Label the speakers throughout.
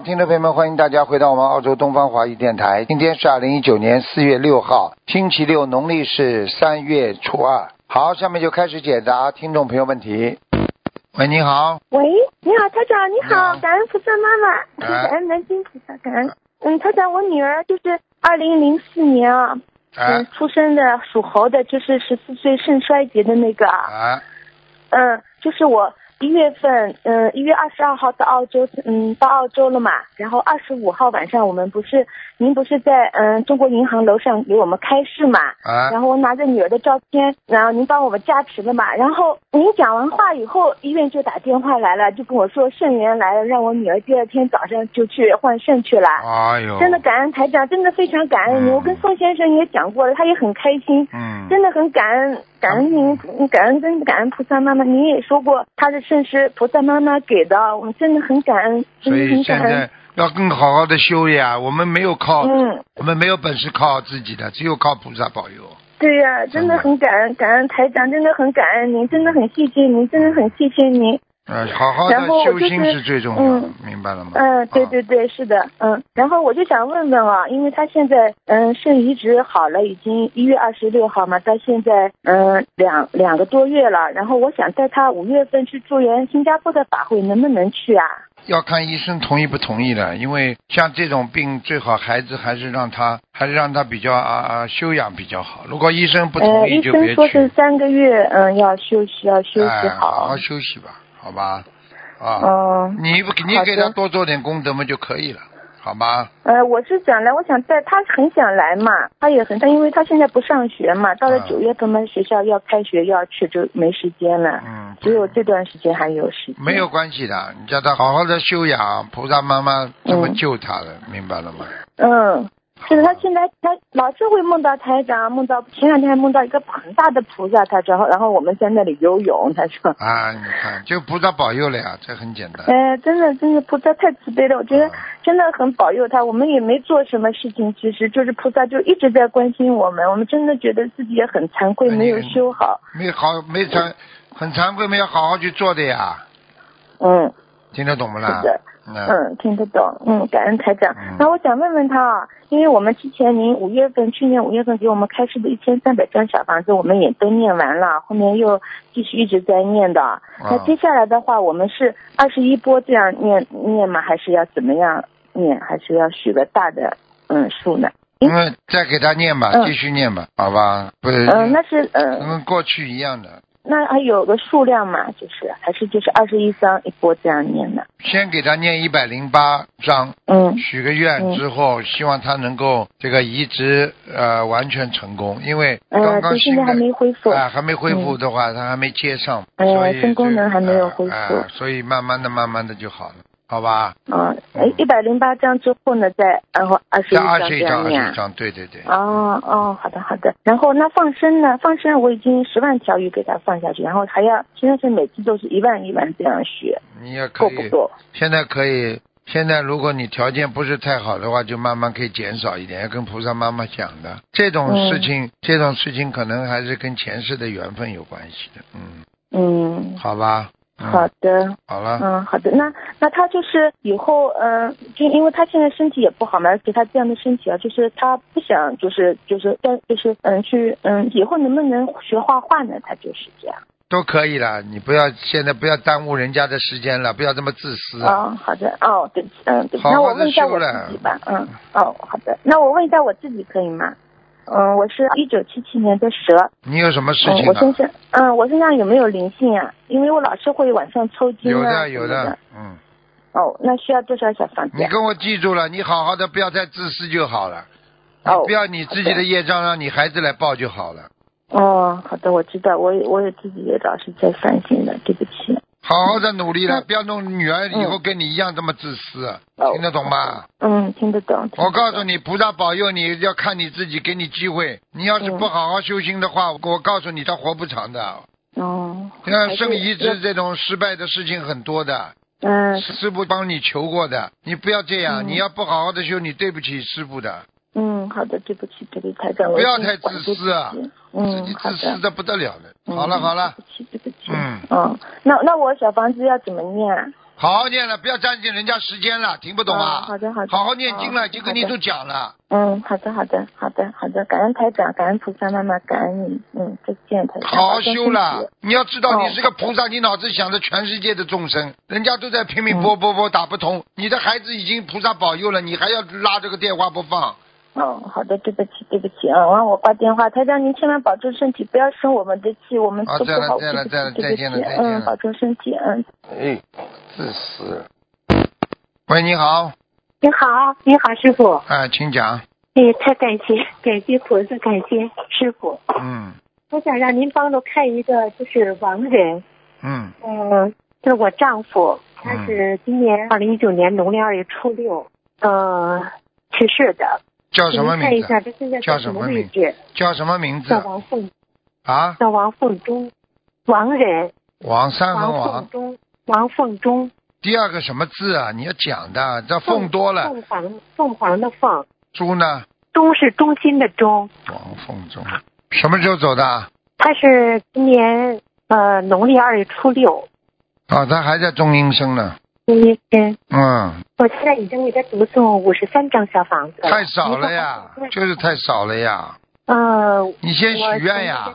Speaker 1: 听众朋友们，欢迎大家回到我们澳洲东方华语电台。今天是2019年4月6号，星期六，农历是3月初2。好，下面就开始解答听众朋友问题。喂，你好。
Speaker 2: 喂，你好，台长，你好，感恩菩萨妈妈，感恩南京菩萨，感恩。台长，我女儿就是2004年出生的，属猴的，就是14岁肾衰竭的那个。就是我1月份，1月22号到澳洲了嘛，然后25号晚上您不是在中国银行楼上给我们开市嘛，然后我拿着女儿的照片，然后您帮我们加持了嘛，然后您讲完话以后，医院就打电话来了，就跟我说肾源来了，让我女儿第二天早上就去换肾去了。
Speaker 1: 哎呦，
Speaker 2: 真的感恩台长，真的非常感恩您，我跟宋先生也讲过了，他也很开心，真的很感恩您，感恩菩萨妈妈，您也说过他的肾是菩萨妈妈给的，我们真的很感恩，真的很感恩。所以现在
Speaker 1: 要更好好的修呀，我们没有我们没有本事靠自己的，只有靠菩萨保佑。
Speaker 2: 对呀，真的很感恩台长，真的很感恩您，真的很谢谢您，真的很谢谢您。
Speaker 1: 好好的修心是最重要的，明白了吗？
Speaker 2: 对，是的，然后我就想问问啊，因为他现在肾移植好了，已经1月26号嘛，到现在两个多月了，然后我想带他5月份去助缘新加坡的法会，能不能去啊？
Speaker 1: 要看医生同意不同意的，因为像这种病，最好孩子还是让他比较休养比较好。如果医生不同意就别去。
Speaker 2: 医生说是3个月，要休息好。
Speaker 1: 好好休息吧，好吧？你给他多做点功德嘛就可以了，好吧？
Speaker 2: 我是想来，我想带他，很想来嘛，他也很，但因为他现在不上学嘛，到了9月份嘛，学校要开学要去就没时间了，只有这段时间还有时间。
Speaker 1: 没有关系的，你叫他好好的修养，菩萨妈妈这么救他了，明白了吗？
Speaker 2: 是的，他现在他老是会梦到台长，前两天还梦到一个很大的菩萨，然后我们在那里游泳，他说
Speaker 1: 你看就菩萨保佑了呀，这很简单。
Speaker 2: 真的菩萨太慈悲了，我觉得真的很保佑他，我们也没做什么事情，其实就是菩萨就一直在关心我们真的觉得自己也很惭愧，没有修好，
Speaker 1: 很惭愧，没有好好去做的呀。听得懂不啦？
Speaker 2: 是的。听得懂，感恩台长。那我想问问他啊，因为我们之前去年5月份给我们开示的1300张小房子，我们也都念完了，后面又继续一直在念的。那接下来的话，我们是21波这样念吗？还是要怎么样念？还是要许个大的数呢？
Speaker 1: 再给他念吧，继续念吧，好吧？不是，
Speaker 2: 那是
Speaker 1: 跟过去一样的。
Speaker 2: 那还有个数量嘛，还是21张一波这样念的。
Speaker 1: 先给他念108章，许个愿之后，希望他能够这个移植完全成功，因为刚刚
Speaker 2: 现在还没恢复，
Speaker 1: 还没恢复的话，他还没接上，所以
Speaker 2: 肾功能还没有恢复，
Speaker 1: 所以慢慢的就好了。好吧
Speaker 2: ，108章之后呢，然后21
Speaker 1: 章，对。
Speaker 2: 好的。然后那放生呢？放生我已经10万条鱼给他放下去，然后还要现在是每次都是1万这样许，
Speaker 1: 你也可以，
Speaker 2: 够不够？
Speaker 1: 现在可以。现在如果你条件不是太好的话，就慢慢可以减少一点，要跟菩萨妈妈讲的。这种事情可能还是跟前世的缘分有关系的。好吧。
Speaker 2: 好的，
Speaker 1: 好了。
Speaker 2: 好的，那他就是以后就因为他现在身体也不好嘛，而且他这样的身体啊，就是他不想去以后能不能学画画呢？他就是这样。
Speaker 1: 都可以了，你现在不要耽误人家的时间了，不要这么自私。
Speaker 2: 好的，对，对。
Speaker 1: 好好的修了。
Speaker 2: 那我问一下我自己吧，好的，那我问一下我自己可以吗？我是1977年的蛇。
Speaker 1: 你有什么事情
Speaker 2: 我身上有没有灵性啊？因为我老是会晚上抽筋啊。
Speaker 1: 有的。
Speaker 2: 那需要多少小房子？
Speaker 1: 你跟我记住了，你好好的不要再自私就好了。你不要你自己的业障让你孩子来报就好了。
Speaker 2: 好的，我知道，我也自己也老是在反省的，对不起。
Speaker 1: 好好的努力了，不要弄女儿以后跟你一样这么自私，听得懂吗？
Speaker 2: 听得懂。
Speaker 1: 我告诉你，菩萨保佑你，要看你自己，给你机会。你要是不好好修心的话，我告诉你，他活不长的。像肾移植这种失败的事情很多的。师父帮你求过的，你不要这样，你要不好好的修，你对不起师父的。
Speaker 2: 好的，对不起台长，
Speaker 1: 不要太自私啊，自己自私的不得了的。好了，
Speaker 2: 对不起。那我小房子要怎么念啊？
Speaker 1: 好好念了，不要占据人家时间了，听不懂啊？
Speaker 2: 好的。
Speaker 1: 好好念经了，就跟你都讲了。
Speaker 2: 好的，感恩台长，感恩菩萨妈妈，感恩你。再见台长。
Speaker 1: 好好修了，你要知道你是个菩萨，你脑子想着全世界的众生，人家都在拼命拨打不通，你的孩子已经菩萨保佑了，你还要拉这个电话不放。
Speaker 2: 好的，对不起啊，我挂电话。台长您千万保重身体，不要生我们的气，我们都不好。
Speaker 1: 再见了。
Speaker 2: 保重身体。
Speaker 1: 自私。喂，你好。
Speaker 3: 你好，师傅。
Speaker 1: 请讲。
Speaker 3: 太感谢菩萨，感谢师傅。我想让您帮着看一个，就是亡人。就是我丈夫，他是今年2019年农历2月初6，去世的。
Speaker 1: 叫什么名字？
Speaker 3: 看一下他现在在什么位置？
Speaker 1: 叫什么名字？
Speaker 3: 叫王凤。
Speaker 1: 叫
Speaker 3: 王凤中，亡人。
Speaker 1: 王三横王。
Speaker 3: 王凤中。
Speaker 1: 第二个什么字啊？你要讲的，这凤多了。
Speaker 3: 凤凰的凤。
Speaker 1: 猪呢？
Speaker 3: 中是中心的中。
Speaker 1: 王凤中，什么时候走的？
Speaker 3: 他是今年农历2月初6。
Speaker 1: 他还在中阴身呢。
Speaker 3: 中阴身。我现在已经给他读诵53张小房子了。
Speaker 1: 太少了呀，就是太少了呀。你先许愿呀。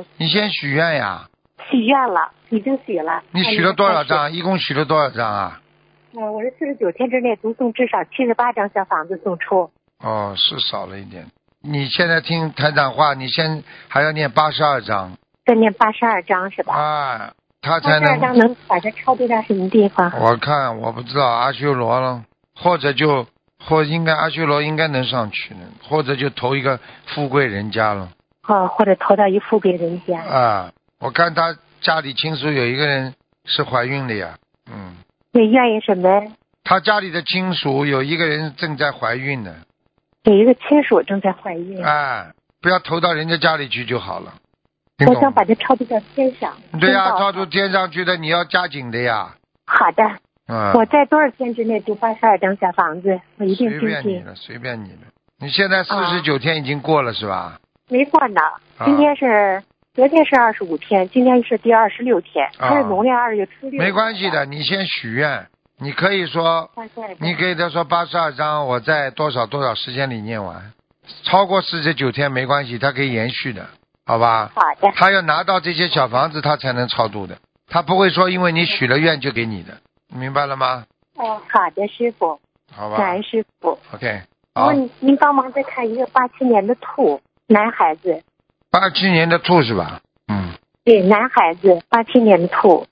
Speaker 3: 许愿了，已经许了。
Speaker 1: 你许了多少张？一共许了多少张啊？
Speaker 3: 我是49天之内读诵至少78张小房子送出。
Speaker 1: 是少了一点。你现在听台长话，你先还要念82张。
Speaker 3: 再念82张是吧？
Speaker 1: 他才能。82
Speaker 3: 张能把它超度到什么地方？
Speaker 1: 我不知道阿修罗了，或应该阿修罗应该能上去呢，或者就投一个富贵人家了。
Speaker 3: 或者投到一富贵人家。
Speaker 1: 我看他家里亲属有一个人是怀孕的呀。
Speaker 3: 你愿意什么？
Speaker 1: 他家里的亲属有一个人正在怀孕呢。
Speaker 3: 有一个亲属正在怀孕。
Speaker 1: 不要投到人家家里去就好了。
Speaker 3: 我想把它超度到天上。
Speaker 1: 对呀，超度天上去的你要加紧的呀。
Speaker 3: 好的。我在多少天之内读82张小房子？我一定精进。
Speaker 1: 随便你了。你现在49天已经过了是吧？
Speaker 3: 没过呢。昨天是25天，今天是第26天，它是农历2月初6。
Speaker 1: 没关系的，你先许愿，你可以说，你给他说82张，我在多少时间里念完，超过49天没关系，他可以延续的，好吧？
Speaker 3: 好的。
Speaker 1: 他要拿到这些小房子，他才能超度的，他不会说因为你许了愿就给你的，明白了吗？
Speaker 3: 好的，师傅。
Speaker 1: 好吧。
Speaker 3: 感恩师傅。
Speaker 1: OK。好。
Speaker 3: 您帮忙再看一个87年的兔男孩子。
Speaker 1: 87年的兔是吧？
Speaker 3: 对，男孩子，87年的兔。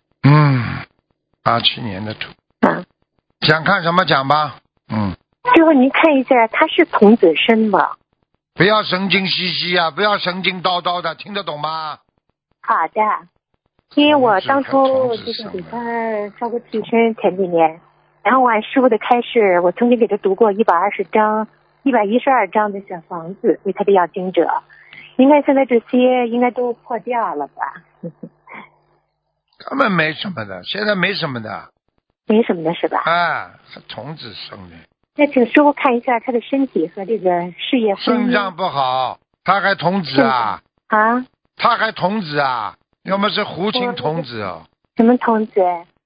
Speaker 1: 87年的兔。想看什么讲吧。
Speaker 3: 师傅您看一下，他是童子身吗？
Speaker 1: 不要神经兮兮啊，不要神经叨叨的，听得懂吗？
Speaker 3: 好的。因为我当初就是给他烧过替身前几年，然后按师傅的开示，我曾经给他读过120张、112张的小房子为他的要经者。应该现在这些应该都破掉了吧？
Speaker 1: 根本没什么的，现在没什么的。
Speaker 3: 没什么的是吧？
Speaker 1: 童子生的。
Speaker 3: 那请师傅看一下他的身体和这个事业婚姻。
Speaker 1: 肾脏不好，他还童子啊？他还童子啊？要么是湖青童子哦。
Speaker 3: 什么童子？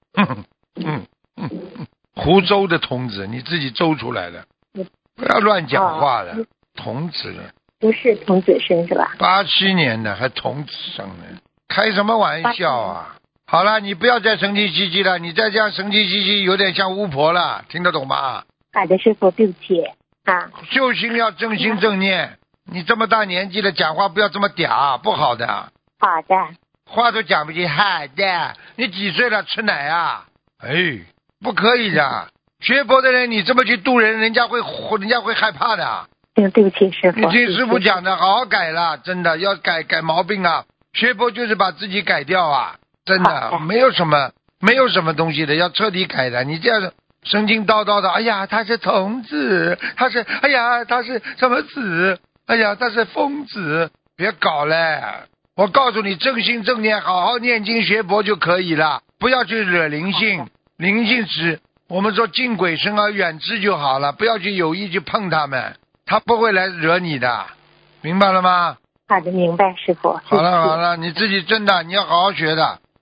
Speaker 1: 湖州的童子，你自己周出来的，不要乱讲话了。童子了。
Speaker 3: 不是童子身是吧
Speaker 1: ？87年的还童子生呢，开什么玩笑啊！好了，你不要再神经兮兮了，你再这样神经兮兮，有点像巫婆了，听得懂吗？
Speaker 3: 好的，师傅，对不起
Speaker 1: 修心要正心正念，你这么大年纪了，讲话不要这么嗲，不好的。
Speaker 3: 好的。
Speaker 1: 话都讲不进，好的。你几岁了？吃奶啊？不可以的。学佛的人，你这么去度人，人家会害怕的。
Speaker 3: 对不起，师傅。
Speaker 1: 你听师傅讲的，好好改了，真的要改毛病啊！学佛就是把自己改掉啊，真的没有什么东西的，要彻底改的。你这样神经叨叨的，哎呀，他是童子，他是什么子？哎呀，他是疯子，别搞了！我告诉你，正心正念，好好念经学佛就可以了，不要去惹灵性，灵性只我们说敬鬼神而远之就好了，不要去有意去碰他们。他不会来惹你的，明白了吗？
Speaker 3: 好的，明白，师傅。
Speaker 1: 好了，你自己真的你要好好学的，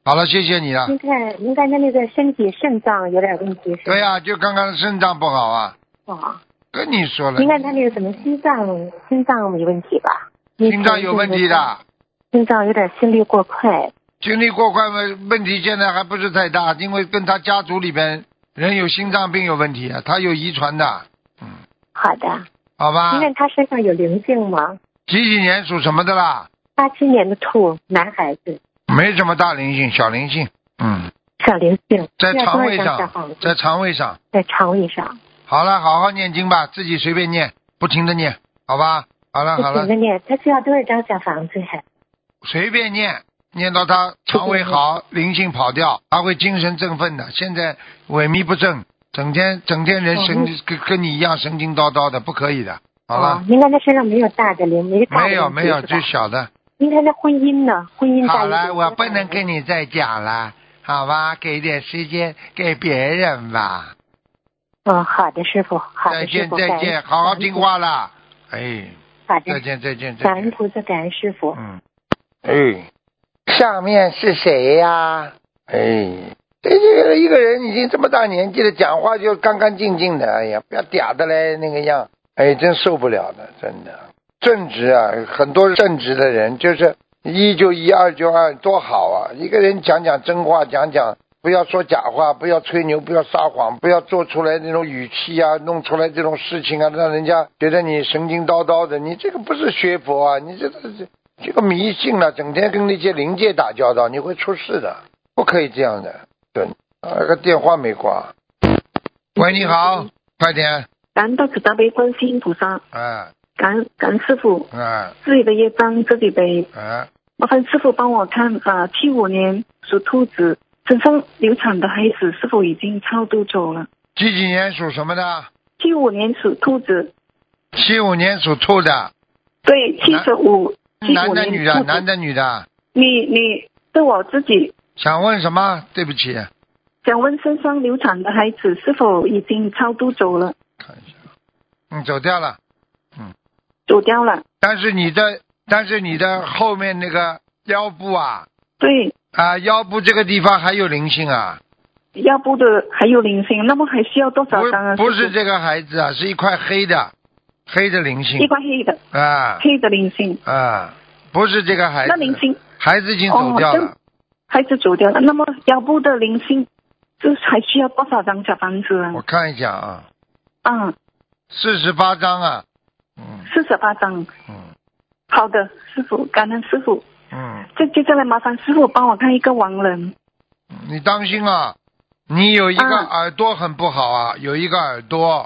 Speaker 1: 好了，谢谢你了。
Speaker 3: 您看他那个身体肾脏有点问题是？
Speaker 1: 对呀，就刚刚肾脏不好啊。跟你说了。
Speaker 3: 您看他那个什么心脏没问题吧？
Speaker 1: 心脏有问题的。
Speaker 3: 心脏有点心率过快。
Speaker 1: 心率过快问题现在还不是太大，因为跟他家族里边人有心脏病有问题啊，他有遗传的。
Speaker 3: 好的。
Speaker 1: 好吧。
Speaker 3: 您看他身上有灵性吗？
Speaker 1: 几年属什么的啦
Speaker 3: ？87年的兔，男孩子。
Speaker 1: 没什么大灵性，小灵性。
Speaker 3: 小灵性。
Speaker 1: 在肠胃上。在肠胃上。好了，好好念经吧，自己随便念，不停的念，好吧？好了。
Speaker 3: 不停的念，他需要多少张小房子？
Speaker 1: 随便念，念到他肠胃好，灵性跑掉，他会精神振奋的。现在萎靡不振，整天人跟你一样神经叨叨的，不可以的。好了。
Speaker 3: 您看他身上没有大的灵，
Speaker 1: 没有，最小的。
Speaker 3: 您看他婚姻呢？婚姻大。
Speaker 1: 好了，我不能跟你再讲了，好吧？给点时间给别人吧。
Speaker 3: 好的，师傅。好的，师傅。
Speaker 1: 再见，好好听话了。
Speaker 3: 好的。
Speaker 1: 再见。
Speaker 3: 感恩菩萨，感恩师傅。
Speaker 1: 下面是谁呀？这个一个人已经这么大年纪了，讲话就干干净净的，哎呀，不要嗲的嘞那个样，真受不了的，真的。正直啊，很多正直的人就是1就1，2就2，多好啊！一个人讲真话，不要说假话，不要吹牛，不要撒谎，不要做出来那种语气啊，弄出来这种事情啊，让人家觉得你神经叨叨的，你这个不是学佛啊，你这个迷信了，整天跟那些灵界打交道，你会出事的，不可以这样的。对，那个电话没挂。喂，你好，快点。
Speaker 4: 感恩大慈大悲观世音菩萨。感恩师傅。自己的业障自己背。麻烦师傅帮我看75年属兔子身上流产的孩子是否已经超度走了？
Speaker 1: 几年属什么的
Speaker 4: ？75年属兔子。
Speaker 1: 75年属兔的。
Speaker 4: 对，75。
Speaker 1: 男的女的？男的女的？
Speaker 4: 你是我自己。
Speaker 1: 想问什么？对不起。
Speaker 4: 想问身上流产的孩子是否已经超度走了？
Speaker 1: 看一下。走掉了。
Speaker 4: 走掉了。
Speaker 1: 但是你的后面那个腰部啊。
Speaker 4: 对。
Speaker 1: 腰部这个地方还有灵性啊。
Speaker 4: 腰部的还有灵性，那么还需要多少张啊？
Speaker 1: 不是这个孩子啊，是一块黑的灵性。
Speaker 4: 一块黑的。黑的灵性。
Speaker 1: 不是这个孩子。
Speaker 4: 那灵性。
Speaker 1: 孩子已经走掉了。
Speaker 4: 孩子走掉了，那么腰部的灵性，这还需要多少张小房子啊？
Speaker 1: 我看一下啊。
Speaker 4: 48
Speaker 1: 张啊。
Speaker 4: 48张。好的，师傅，感恩师傅。接下来麻烦师傅帮我看一个亡人。
Speaker 1: 你当心啊，你有一个耳朵很不好啊，有一个耳朵。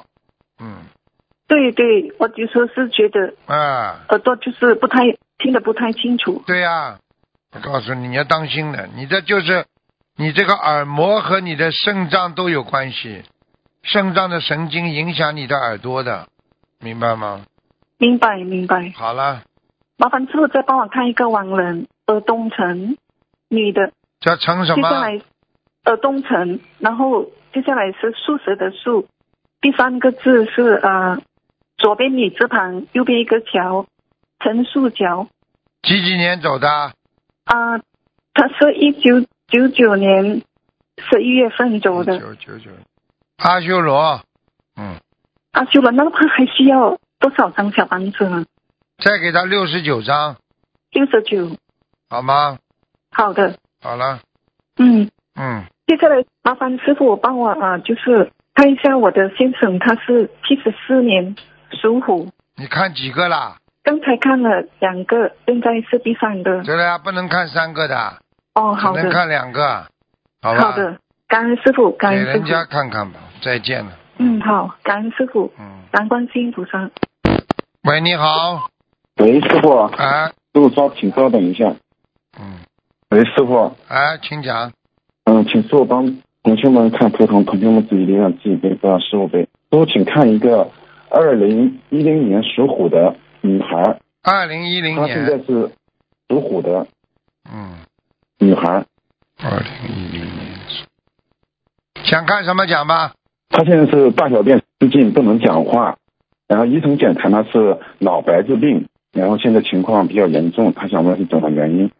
Speaker 4: 对，我就说是觉得耳朵就是听得不太清楚。
Speaker 1: 对呀，我告诉你，你要当心的，你这就是你这个耳膜和你的肾脏都有关系，肾脏的神经影响你的耳朵的，明白吗？
Speaker 4: 明白。
Speaker 1: 好了，
Speaker 4: 麻烦师傅再帮我看一个亡人，尔东城，女的。
Speaker 1: 叫陈什么？
Speaker 4: 接下来尔东城，然后接下来是素食的素，第3个字是左边女字旁，右边一个桥，陈树桥。
Speaker 1: 几年走的？
Speaker 4: 他是1999年11月份走的。
Speaker 1: 1999。阿修罗。
Speaker 4: 阿修罗，那么他还需要多少张小房子呢？
Speaker 1: 再给他69张。
Speaker 4: 69。
Speaker 1: 好吗？
Speaker 4: 好的。
Speaker 1: 好了。
Speaker 4: 接下来麻烦师傅帮我就是看一下我的先生，他是74年属虎。
Speaker 1: 你看几个啦？
Speaker 4: 刚才看了2个，现在是第3个。
Speaker 1: 对了呀，不能看3个的。
Speaker 4: 好的。
Speaker 1: 只能看2个。好吧。
Speaker 4: 好的，感恩师傅，感恩师傅。
Speaker 1: 给人家看看吧，再见了。
Speaker 4: 好，感恩师傅。感恩观世音菩萨。
Speaker 1: 喂，你好。
Speaker 5: 喂，师傅。师傅请稍等一下。喂，师傅。
Speaker 1: 请讲。
Speaker 5: 请师傅帮同学们看图腾，同学们自己力量自己背，不让师傅背。师傅，请看一个2010年属虎的女孩。
Speaker 1: 2010年。
Speaker 5: 她现在是属虎的。女孩。
Speaker 1: 2010年。想看什么讲吧？
Speaker 5: 她现在是大小便失禁，不能讲话，然后医生检查她是脑白质病，然后现在情况比较严重，她想问是怎么原因。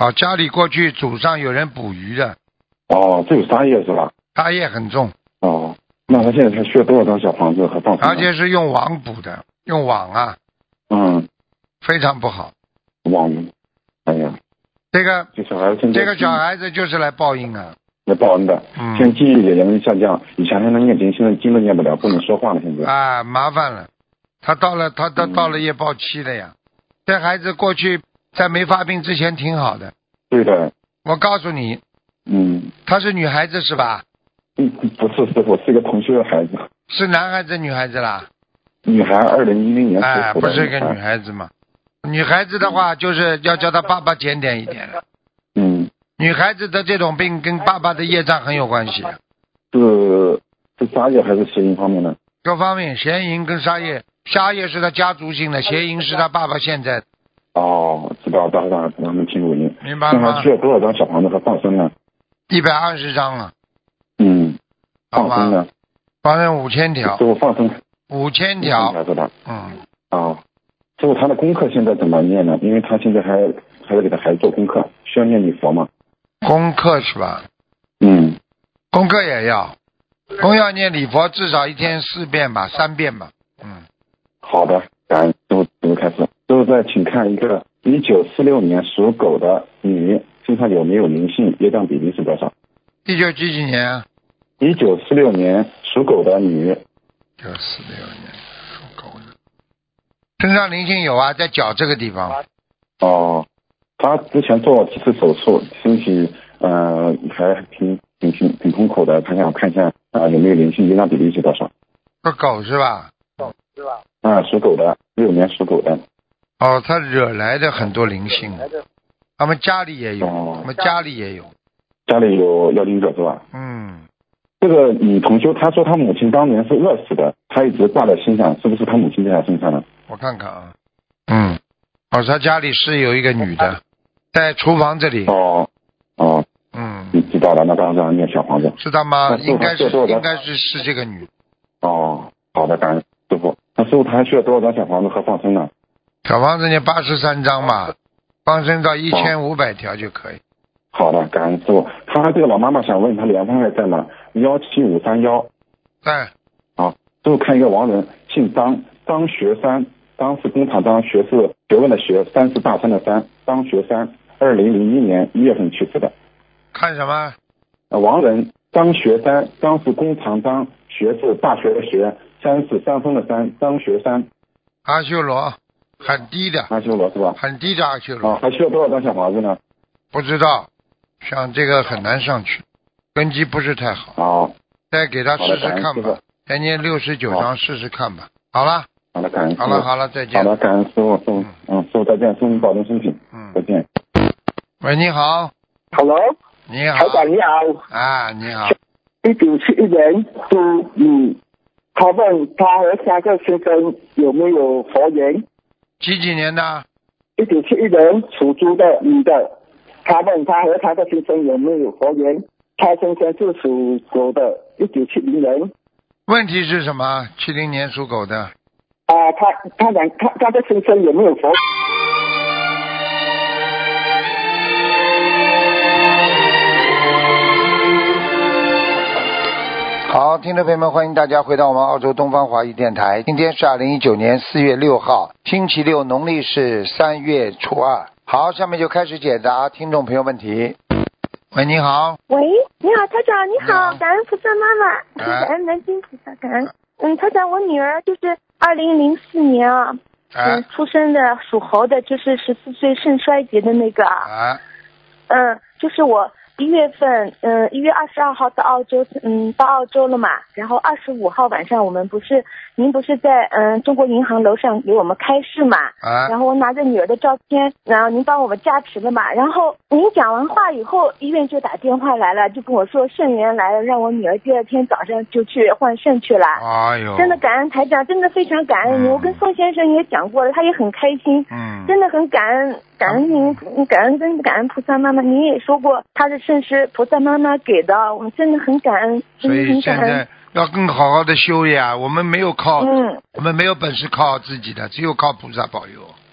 Speaker 1: 哦，家里过去祖上有人捕鱼的。
Speaker 5: 哦，这有杀业是吧？
Speaker 1: 杀业很重。
Speaker 5: 哦，那他现在还需要多少张小房子和放生？
Speaker 1: 而且是用网捕的，用网啊。非常不好。
Speaker 5: 网，哎呀，
Speaker 1: 这个小孩子就是来报应啊。
Speaker 5: 来报恩的。现在记忆也容易下降，以前还能念经，现在经都念不了，不能说话了，现在。
Speaker 1: 啊，麻烦了，他到了业报期了呀。这孩子过去在没发病之前挺好的。
Speaker 5: 对的。
Speaker 1: 我告诉你。她是女孩子是吧？
Speaker 5: 不是师傅，是一个同学的孩子。
Speaker 1: 是男孩子女孩子啦？
Speaker 5: 女孩，2010年属虎的。
Speaker 1: 不是一个女孩子嘛？女孩子的话就是要叫她爸爸检点一点了。女孩子的这种病跟爸爸的业障很有关系。
Speaker 5: 是杀业还是邪淫方面呢？
Speaker 1: 各方面，邪淫跟杀业，杀业是他家族性的，邪淫是他爸爸现在的。
Speaker 5: 哦，知道，让他们听录音。
Speaker 1: 明白吗？
Speaker 5: 那还需要多少张小房子和放生呢
Speaker 1: ？120张啊。
Speaker 5: 放生呢？
Speaker 1: 放生5000条。
Speaker 5: 师傅放生
Speaker 1: 5000条
Speaker 5: 是吧？师傅他的功课现在怎么念呢？因为他现在还要给他孩子做功课，需要念礼佛吗？
Speaker 1: 功课是吧？功课也要念礼佛，至少一天4遍吧，3遍吧。
Speaker 5: 好的，感恩师傅开始。师傅再请看一个1946年属狗的女，身上有没有灵性？业障比例是多少
Speaker 1: ？19几年啊
Speaker 5: ？1946年属狗的女。
Speaker 1: 1946年属狗的，身上灵性有啊，在脚这个地方。
Speaker 5: 他之前做了几次手术，身体还挺痛苦的。他想看一下有没有灵性，业障比例是多少？
Speaker 1: 个狗是吧？
Speaker 5: 属狗的，16年属狗的。
Speaker 1: 他惹来的很多灵性，他们家里也有，家里有
Speaker 5: 要灵者是吧？
Speaker 1: 这
Speaker 5: 个女同修她说她母亲当年是饿死的，她一直挂在心上，是不是她母亲在她身上呢？
Speaker 1: 我看看啊。她家里是有一个女的，在厨房这里。
Speaker 5: 你知道了，那当然让她念小房子。
Speaker 1: 是她吗？应该是这个女。
Speaker 5: 好的，感恩师傅。那师傅他还需要多少张小房子和放生呢？
Speaker 1: 小房子念83张嘛，放生到1500条就可以。
Speaker 5: 好的，感恩师傅。他这个老妈妈想问他莲花还在吗？17531。
Speaker 1: 在。
Speaker 5: 师傅看一个亡人，姓张，张学山，张是工厂张，学是学问的学，山是大山的山，张学山，2001年1月份去世的。
Speaker 1: 看什么？
Speaker 5: 亡人张学山，张是工厂张，学是大学的学，山是山峰的山，张学山。
Speaker 1: 阿修罗，很低的。
Speaker 5: 阿修罗是吧？
Speaker 1: 很低的阿修罗。
Speaker 5: 还需要多少张小房子呢？
Speaker 1: 不知道，像这个很难上去，根基不是太好。再给他试试看吧，再念69张试试看吧。好了。
Speaker 5: 好的，感恩。
Speaker 1: 好了，再见。
Speaker 5: 好的，感恩师傅，师傅再见，祝您保重身体。再见。
Speaker 1: 喂，你好。
Speaker 6: Hello。
Speaker 1: 你好。
Speaker 6: 台长你好。
Speaker 1: 你好。
Speaker 6: 1971年属女，他问他和3个先生有没有佛缘？
Speaker 1: 几年的
Speaker 6: ？1971年属猪的女的，他问他和3个先生有没有佛缘？他先生是属狗的，1970年。
Speaker 1: 问题是什么？70年属狗的。
Speaker 6: 他的先生有没有佛？
Speaker 1: 好，听众朋友们，欢迎大家回到我们澳洲东方华语电台。今天是2019年4月6号，星期六，农历是3月初2。好，下面就开始解答听众朋友问题。喂，你好。
Speaker 2: 喂，你好，台长，你好，感恩菩萨妈妈，感恩南京菩萨，感恩。台长，我女儿就是2004年出生的，属猴的，就是14岁肾衰竭的那个。就是我1月份，1月22号到澳洲了嘛，然后25号晚上您不是在中国银行楼上给我们开示嘛，然后我拿着女儿的照片，然后您帮我们加持了嘛，然后您讲完话以后，医院就打电话来了，就跟我说肾源来了，让我女儿第2天早上就去换肾去了。
Speaker 1: 哎呦，
Speaker 2: 真的感恩台长，真的非常感恩您，我跟宋先生也讲过了，他也很开心，真的很感恩您，感恩菩萨妈妈，您也说过他的肾是菩萨妈妈给的，我们真的很感恩，
Speaker 1: 所以现在要更好好的修呀，我们没有靠，我们没有本事靠自己的，只有靠菩萨保佑。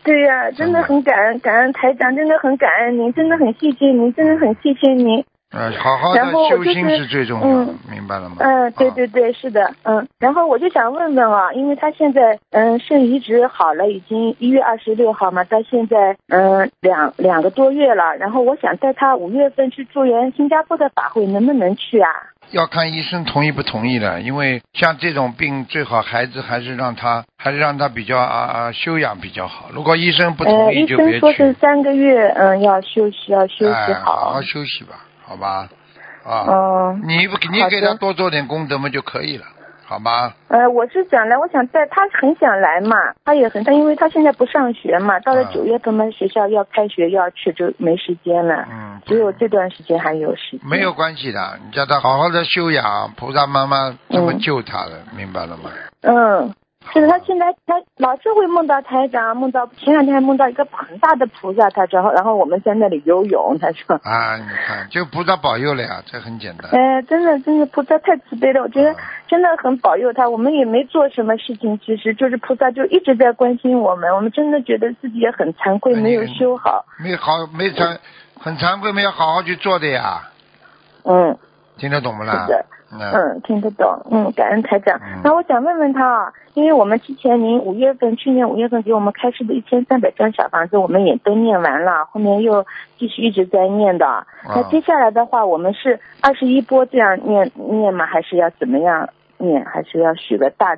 Speaker 2: 对呀，真的很感恩台长，真的很感恩您，真的很谢谢您，真的很谢谢您。
Speaker 1: 好好的修心是最重要的，明白了吗？
Speaker 2: 对对对，是的，然后我就想问问啊，因为他现在肾移植好了，已经1月26号嘛，到现在两个多月了，然后我想带他5月份去助缘新加坡的法会，能不能去啊？
Speaker 1: 要看医生同意不同意的，因为像这种病，最好孩子还是让他比较休养比较好。如果医生不同意就别去。
Speaker 2: 医生说是3个月，要休息好。
Speaker 1: 好好休息吧，好吧？你给他多做点功德嘛就可以了，好吗？
Speaker 2: 我是想来，我想带他，很想来嘛，他因为他现在不上学嘛，到了9月份嘛，学校要开学要去就没时间了。只有这段时间还有时间。
Speaker 1: 没有关系的，你叫他好好的修养，菩萨妈妈这么救他的，明白了吗？
Speaker 2: 是的，他现在他老是会梦到台长，前2天还梦到一个很大的菩萨，他说，然后我们在那里游泳，他说。
Speaker 1: 你看，就菩萨保佑了呀，这很简单。
Speaker 2: 真的菩萨太慈悲了，我觉得真的很保佑他，我们也没做什么事情，其实就是菩萨就一直在关心我们，我们真的觉得自己也很惭愧，没有修好。很惭愧，没有好好去做的呀。听得懂不啦？ 是的。听得懂，感恩台长。那我想问问他啊，因为我们之前您去年5月份给我们开示的1300张小房子，我们也都念完了，后面又继续一直在念的。那接下来的话，我们是21波这样念吗？还是要怎么样念？还是要许个大